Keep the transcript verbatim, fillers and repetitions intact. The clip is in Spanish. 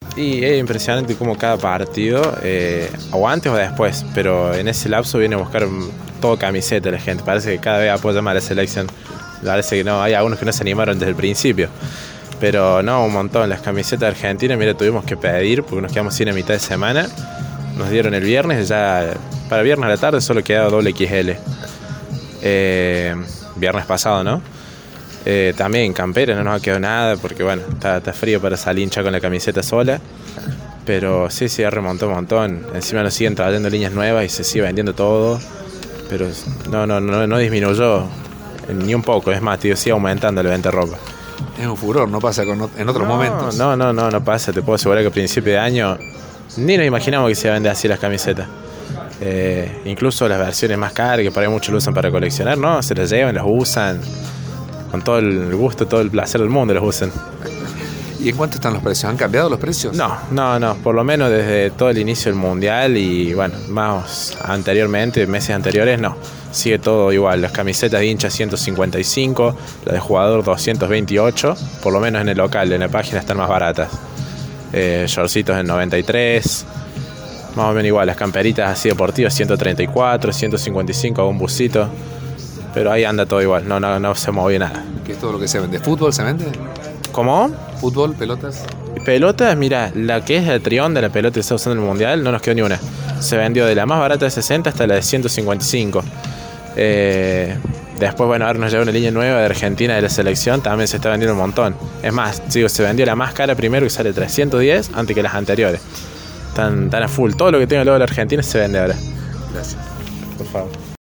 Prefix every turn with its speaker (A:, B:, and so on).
A: Y es impresionante cómo cada partido, eh, o antes o después, pero en ese lapso viene a buscar todo camiseta la gente. Parece que cada vez apoya más a la selección. Parece que no, hay algunos que no se animaron desde el principio. Pero no, un montón. Las camisetas argentinas, mira, tuvimos que pedir porque nos quedamos sin a mitad de semana. Nos dieron el viernes, ya para viernes a la tarde solo quedaba doble equis ele. Eh, viernes pasado, ¿no? Eh, también en campera no nos ha quedado nada porque bueno, está, está frío para salir hincha con la camiseta sola. Pero sí, sí, ha remontado un montón. Encima nos siguen trayendo líneas nuevas y se sigue vendiendo todo. Pero no, no, no, no disminuyó ni un poco, es más, tío, sigue aumentando la venta de ropa.
B: Es un furor, no pasa con, en otros
A: no,
B: momentos.
A: No, no, no, no pasa. Te puedo asegurar que a principio de año ni nos imaginamos que se iban a vender así las camisetas. Eh, incluso las versiones más caras, que por ahí muchos lo usan para coleccionar, ¿no? Se las llevan, las usan. Con todo el gusto, todo el placer del mundo los usan.
B: ¿Y en cuánto están los precios? ¿Han cambiado los precios?
A: No, no, no. Por lo menos desde todo el inicio del mundial y bueno, más anteriormente, meses anteriores, no. Sigue todo igual. Las camisetas de hincha ciento cincuenta y cinco, las de jugador doscientos veintiocho. Por lo menos en el local, en la página están más baratas. Eh, shortcitos en noventa y tres. Más o menos igual. Las camperitas así deportivas ciento treinta y cuatro, ciento cincuenta y cinco, un busito. Pero ahí anda todo igual, no, no, no se movió nada.
B: ¿Qué es todo lo que se vende? ¿Fútbol se vende?
A: ¿Cómo?
B: ¿Fútbol, pelotas?
A: Pelotas, mira, la que es el trión de la pelota que se está usando en el mundial, no nos quedó ni una. Se vendió de la más barata de sesenta hasta la de ciento cincuenta y cinco. Eh, después, bueno, ahora nos llega una línea nueva de Argentina de la selección, también se está vendiendo un montón. Es más, digo, se vendió la más cara primero, que sale trescientos diez, antes que las anteriores. Están, están a full, todo lo que tenga luego la Argentina se vende ahora.
B: Gracias.
A: Por favor.